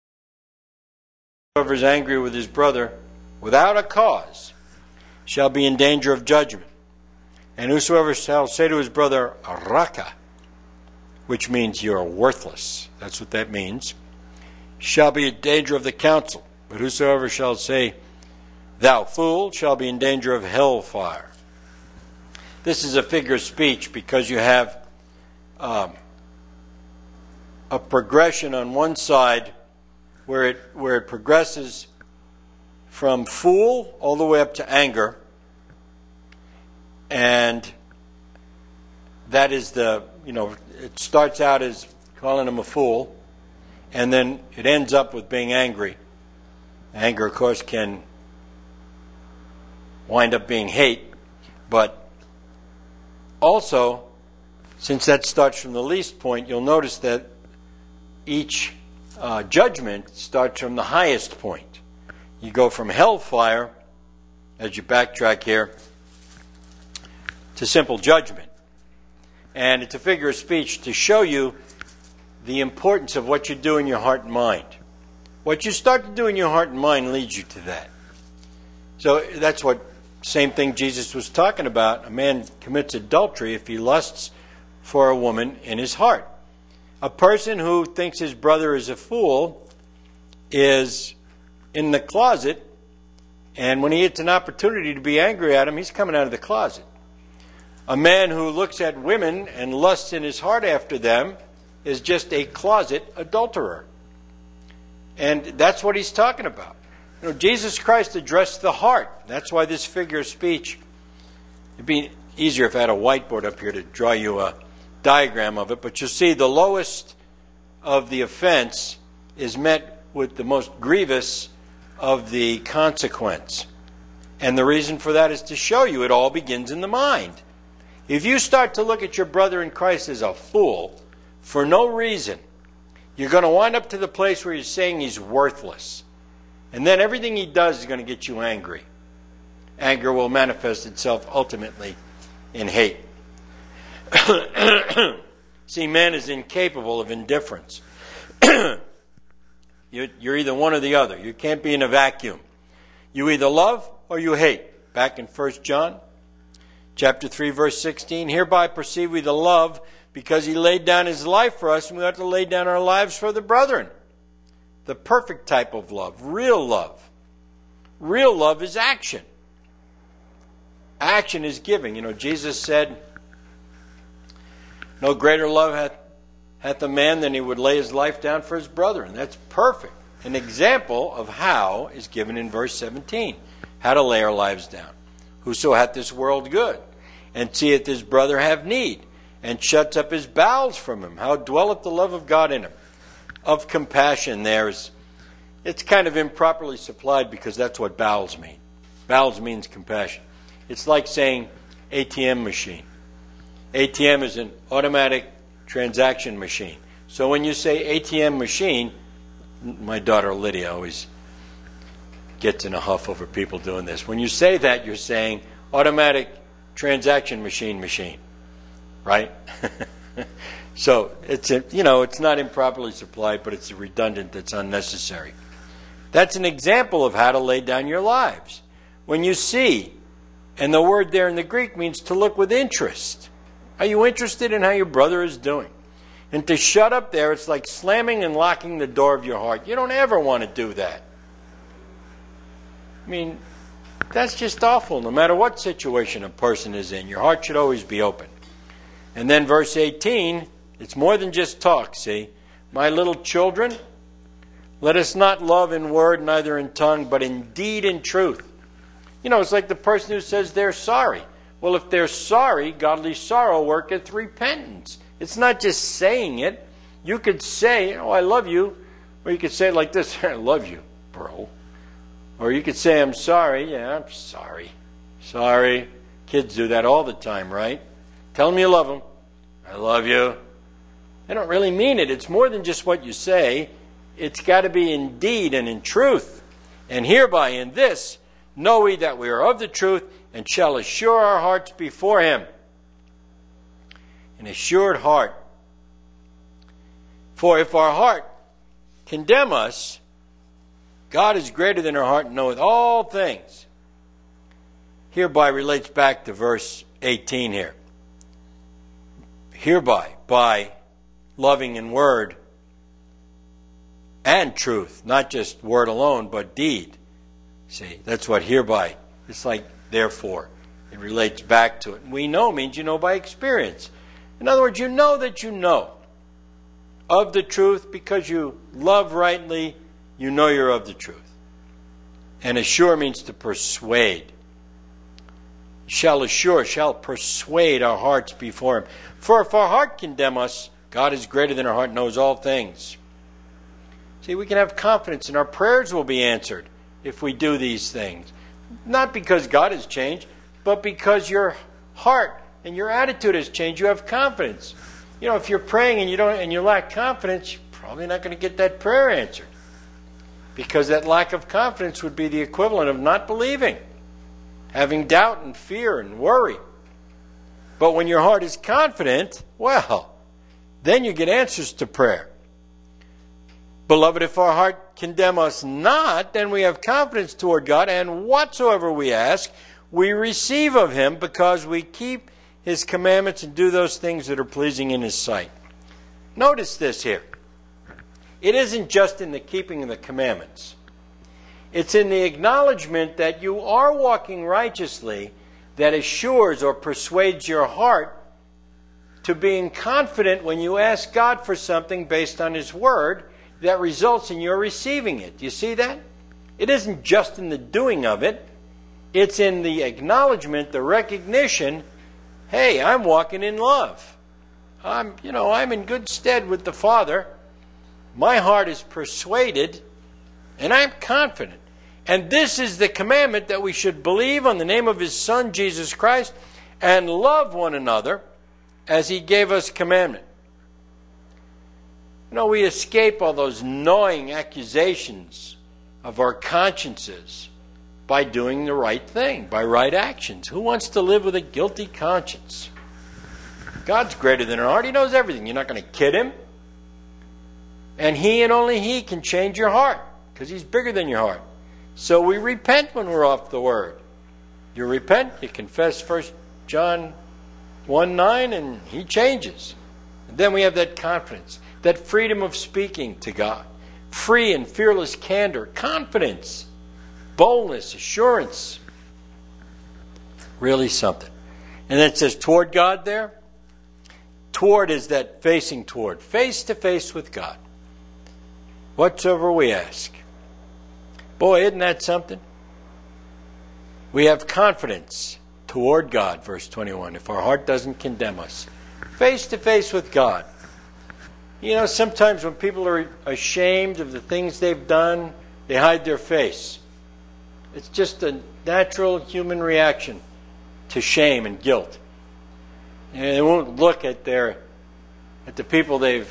is angry with his brother without a cause shall be in danger of judgment. And whosoever shall say to his brother, Raka, which means you're worthless, that's what that means, shall be in danger of the council. But whosoever shall say, thou fool, shall be in danger of hellfire. This is a figure of speech because you have um, a progression on one side where it where it progresses from fool all the way up to anger, and that is the, you know, it starts out as calling him a fool, and then it ends up with being angry. Anger, of course, can wind up being hate, but also, since that starts from the least point, you'll notice that each uh, judgment starts from the highest point. You go from hellfire, as you backtrack here, to simple judgment. And it's a figure of speech to show you the importance of what you do in your heart and mind. What you start to do in your heart and mind leads you to that. So that's what, same thing Jesus was talking about. A man commits adultery if he lusts for a woman in his heart. A person who thinks his brother is a fool is in the closet, and when he gets an opportunity to be angry at him, he's coming out of the closet. A man who looks at women and lusts in his heart after them is just a closet adulterer. And that's what he's talking about. You know, Jesus Christ addressed the heart. That's why this figure of speech, it'd be easier if I had a whiteboard up here to draw you a diagram of it. But you'll see the lowest of the offense is met with the most grievous of the consequence. And the reason for that is to show you it all begins in the mind. If you start to look at your brother in Christ as a fool for no reason, you're going to wind up to the place where you're saying he's worthless. And then everything he does is going to get you angry. Anger will manifest itself ultimately in hate. See, man is incapable of indifference. You're either one or the other. You can't be in a vacuum. You either love or you hate. Back in First John chapter three, verse sixteen, hereby perceive we the love, because he laid down his life for us, and we ought to lay down our lives for the brethren. The perfect type of love, real love. Real love is action. Action is giving. You know, Jesus said, no greater love hath, hath a man than he would lay his life down for his brother. And that's perfect. An example of how is given in verse seventeen. How to lay our lives down. Whoso hath this world good, and seeth his brother have need, and shuts up his bowels from him. How dwelleth the love of God in him? Of compassion there is, it's kind of improperly supplied because that's what bowels mean. Bowels means compassion. It's like saying A T M machine. A T M is an automatic transaction machine. So when you say A T M machine, my daughter Lydia always gets in a huff over people doing this. When you say that, you're saying automatic transaction machine machine. Right? So it's a, you know, it's not improperly supplied, but it's redundant, it's unnecessary. That's an example of how to lay down your lives. When you see, and the word there in the Greek means to look with interest. Are you interested in how your brother is doing? And to shut up there, it's like slamming and locking the door of your heart. You don't ever want to do that. I mean, that's just awful. No matter what situation a person is in, your heart should always be open. And then verse eighteen, it's more than just talk, see. My little children, let us not love in word, neither in tongue, but in deed and truth. You know, it's like the person who says they're sorry. Well, if they're sorry, godly sorrow worketh repentance. It's not just saying it. You could say, oh, I love you. Or you could say it like this, I love you, bro. Or you could say, I'm sorry. Yeah, I'm sorry. Sorry. Kids do that all the time, right? Tell them you love them. I love you. They don't really mean it. It's more than just what you say. It's got to be in deed and in truth. And hereby in this know we that we are of the truth, and shall assure our hearts before him. An assured heart. For if our heart condemn us, God is greater than our heart and knoweth all things. Hereby relates back to verse eighteen here. Hereby, by loving in word and truth, not just word alone, but deed. See, that's what hereby, it's like therefore. It relates back to it. We know means you know by experience. In other words, you know that you know of the truth because you love rightly, you know you're of the truth. And assure means to persuade. Shall assure, shall persuade our hearts before him. For if our heart condemn us, God is greater than our heart, knows all things. See, we can have confidence and our prayers will be answered if we do these things. Not because God has changed, but because your heart and your attitude has changed. You have confidence. You know, if you're praying and you don't and you lack confidence, you're probably not going to get that prayer answered. Because that lack of confidence would be the equivalent of not believing, having doubt and fear and worry. But when your heart is confident, well, then you get answers to prayer. Beloved, if our heart condemn us not, then we have confidence toward God, and whatsoever we ask, we receive of him, because we keep his commandments and do those things that are pleasing in his sight. Notice this here. It isn't just in the keeping of the commandments. It's in the acknowledgement that you are walking righteously that assures or persuades your heart to being confident when you ask God for something based on his word that results in your receiving it. Do you see that? It isn't just in the doing of it. It's in the acknowledgement, the recognition, hey, I'm walking in love. I'm, you know, I'm in good stead with the Father. My heart is persuaded, and I'm confident. And this is the commandment, that we should believe on the name of his Son, Jesus Christ, and love one another as he gave us commandment. You know, we escape all those gnawing accusations of our consciences by doing the right thing, by right actions. Who wants to live with a guilty conscience? God's greater than our heart. He knows everything. You're not going to kid him. And he and only he can change your heart, because he's bigger than your heart. So we repent when we're off the word. You repent, you confess First John one nine, and he changes. And then we have that confidence, that freedom of speaking to God. Free and fearless candor, confidence, boldness, assurance. Really something. And then it says toward God there. Toward is that facing toward. Face to face with God. Whatsoever we ask. Boy, isn't that something? We have confidence toward God, verse twenty-one, if our heart doesn't condemn us. Face to face with God. You know, sometimes when people are ashamed of the things they've done, they hide their face. It's just a natural human reaction to shame and guilt. And they won't look at their at the people they've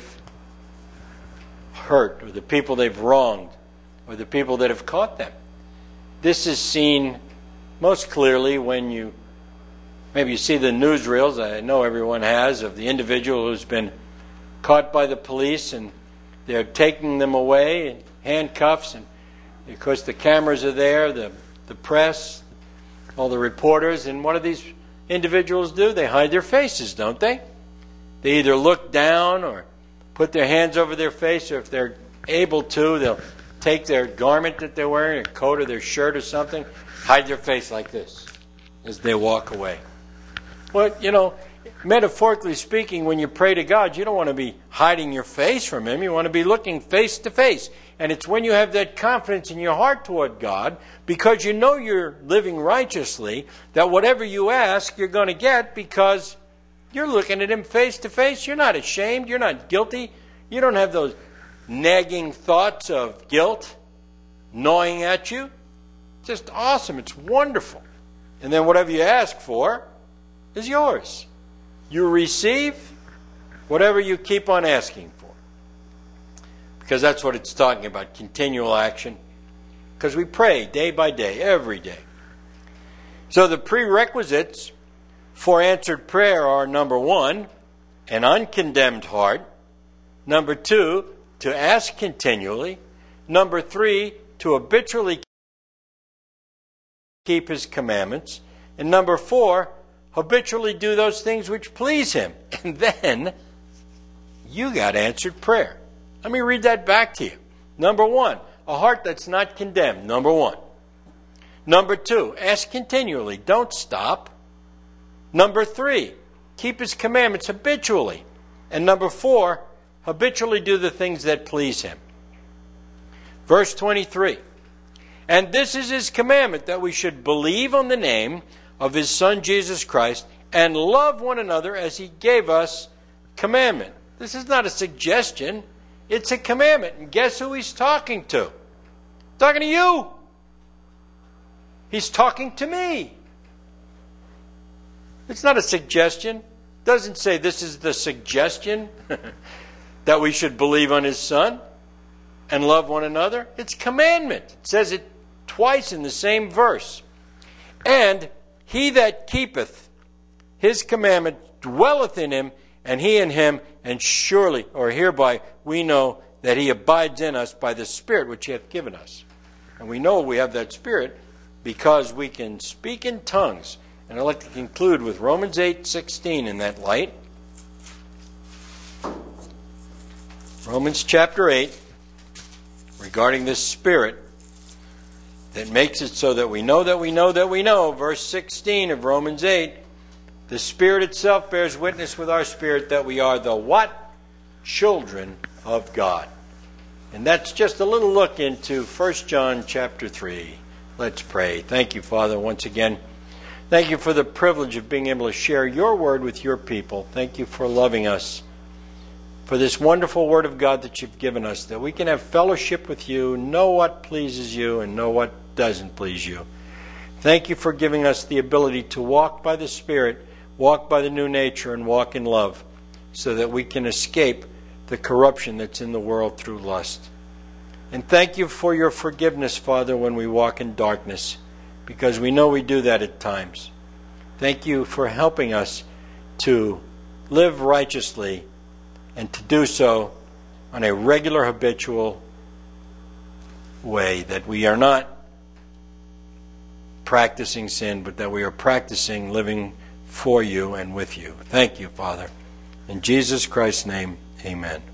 hurt, or the people they've wronged, or the people that have caught them. This is seen most clearly when you maybe you see the newsreels, I know everyone has, of the individual who's been caught by the police and they're taking them away in handcuffs, and of course the cameras are there, the, the press, all the reporters, and what do these individuals do? They hide their faces, don't they? They either look down or put their hands over their face, or if they're able to, they'll take their garment that they're wearing, a coat or their shirt or something, hide their face like this as they walk away. Well, you know, metaphorically speaking, when you pray to God, you don't want to be hiding your face from him. You want to be looking face to face. And it's when you have that confidence in your heart toward God, because you know you're living righteously, that whatever you ask, you're going to get, because you're looking at him face to face. You're not ashamed. You're not guilty. You don't have those nagging thoughts of guilt gnawing at you. It's just awesome. It's wonderful. And then whatever you ask for is yours. You receive whatever you keep on asking for. Because that's what it's talking about, continual action. because we pray day by day, every day. So the prerequisites for answered prayer are, number one, an uncondemned heart. Number two, to ask continually. Number three, to habitually keep His commandments. And number four, habitually do those things which please Him. And then you got answered prayer. Let me read that back to you. Number one, a heart that's not condemned. Number one. Number two, ask continually. Don't stop. Number three, keep His commandments habitually. And number four, habitually do the things that please Him. Verse twenty-three. And this is His commandment, that we should believe on the name of His Son Jesus Christ and love one another as He gave us commandment. This is not a suggestion. It's a commandment. And guess who He's talking to? Talking to you. He's talking to me. It's not a suggestion. It doesn't say this is the suggestion that we should believe on His Son and love one another. It's commandment. It says it twice in the same verse. And he that keepeth His commandment dwelleth in him, and he in him, and surely, or hereby, we know that He abides in us by the Spirit which He hath given us. And we know we have that Spirit because we can speak in tongues. And I'd like to conclude with Romans eight sixteen in that light. Romans chapter eight, regarding this Spirit that makes it so that we know that we know that we know. Verse sixteen of Romans eight, the Spirit itself bears witness with our spirit that we are the what? Children of God. And that's just a little look into First John chapter three. Let's pray. Thank you, Father, once again. Thank you for the privilege of being able to share your word with your people. Thank you for loving us, for this wonderful word of God that you've given us, that we can have fellowship with you, know what pleases you, and know what doesn't please you. Thank you for giving us the ability to walk by the Spirit, walk by the new nature, and walk in love, so that we can escape the corruption that's in the world through lust. And thank you for your forgiveness, Father, when we walk in darkness, because we know we do that at times. Thank you for helping us to live righteously and to do so on a regular, habitual way, that we are not practicing sin, but that we are practicing living for you and with you. Thank you, Father. In Jesus Christ's name, amen.